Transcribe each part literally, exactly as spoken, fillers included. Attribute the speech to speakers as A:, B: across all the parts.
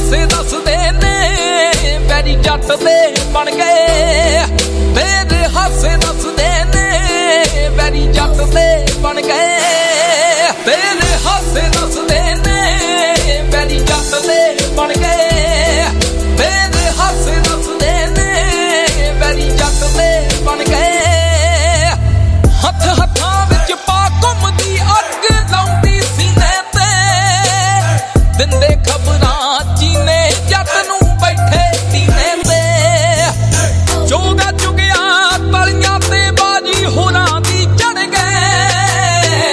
A: ਹਾਸੇ ਦੱਸਦੇ ਨੇ ਵੈਰੀ ਜੱਟ ਦੇ ਬਣ ਗਏ। ਤੇਰੇ ਹਾਸੇ ਦੱਸਦੇ ਨੇ ਵੈਰੀ ਜੱਟ ਦੇ ਬਣ ਗਏ। ਤੇਰੇ ਹਾਸੇ ਦੱਸਦੇ ਨੇ ਵੈਰੀ ਜੱਟ ਦੇ ਬਣ ਗਏ। ਤੇਰੇ ਹਾਸੇ ਦੱਸਦੇ ਨੇ ਵੈਰੀ ਜੱਟ ਦੇ ਬਣ ਗਏ। ਹੱਥ ਹੱਥਾਂ ਵਿੱਚ ਪਾ ਘੁੰਮਦੀ ਅੱਗ ਲਾਉਂਦੀ ਸੀਨੇ ਤੇ ਦਿੰਦੇ ਖਬਰਾਂ ਚੀਨੇ ਜੱਟ ਨੂੰ ਬੈਠੇ ਸੀਨੇ ਤੇ। ਚੋਗਾ ਚੁਗਿਆ ਤਲੀਆਂ ਤੇ ਬਾਜੀ ਹੋਰਾਂ ਦੀ ਚੜ ਗਏ।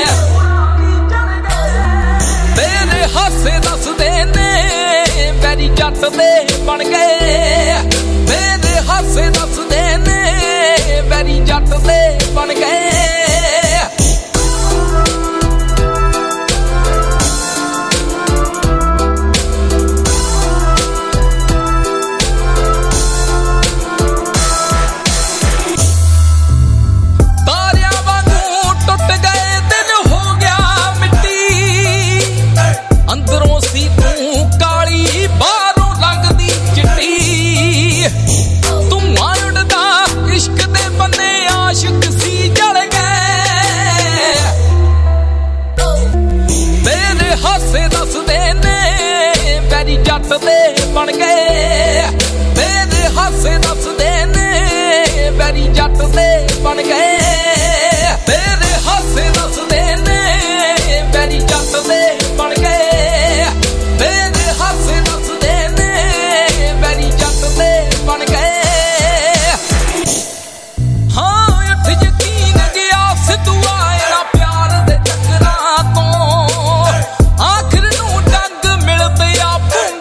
A: ਤੇਰੇ ਹਾਸੇ ਦੱਸਦੇ ਨੇ ਵੈਰੀ ਜੱਟ ਦੇ ਬਣ ਗਏ। ਤੇਰੇ ਹਾਸੇ ਦੱਸਦੇ ਨੇ ਵੈਰੀ ਜੱਟ ਦੇ ਬਣ ਗਏ। ਜੱਟ ਦੇ ਬਣ ਗਏ। ਤੇਰੇ ਹਾਸੇ ਦੱਸਦੇ ਨੇ ਵੈਰੀ ਜੱਟ ਦੇ ਬਣ ਗਏ। ਤੇਰੇ ਹਾਸੇ ਦੱਸਦੇ ਨੇ ਵੈਰੀ ਜੱਟ ਦੇ ਬਣ ਗਏ। ਤੇਰੇ ਹਾਸੇ ਦੱਸਦੇ ਨੇ ਵੈਰੀ ਜੱਟ ਦੇ ਬਣ ਗਏ। ਹਾਂ ਉੱਠ ਯਕੀਨ ਗਿਆ ਸਿੱਧੂ ਆਏ ਨਾ ਪਿਆਰ ਦੇ ਚੱਕਰਾਂ ਤੋਂ। ਆਖਰ ਨੂੰ ਡੰਗ ਮਿਲਦੇ ਆ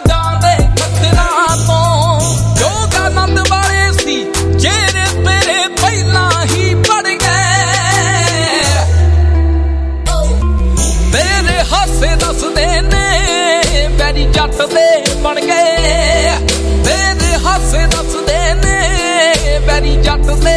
A: ਜੱਟ ਦੇ ਬਣ ਗਏ। ਤੇਰੇ ਹਾਸੇ ਦੱਸਦੇ ਨੇ ਵੈਰੀ ਜੱਟ ਦੇ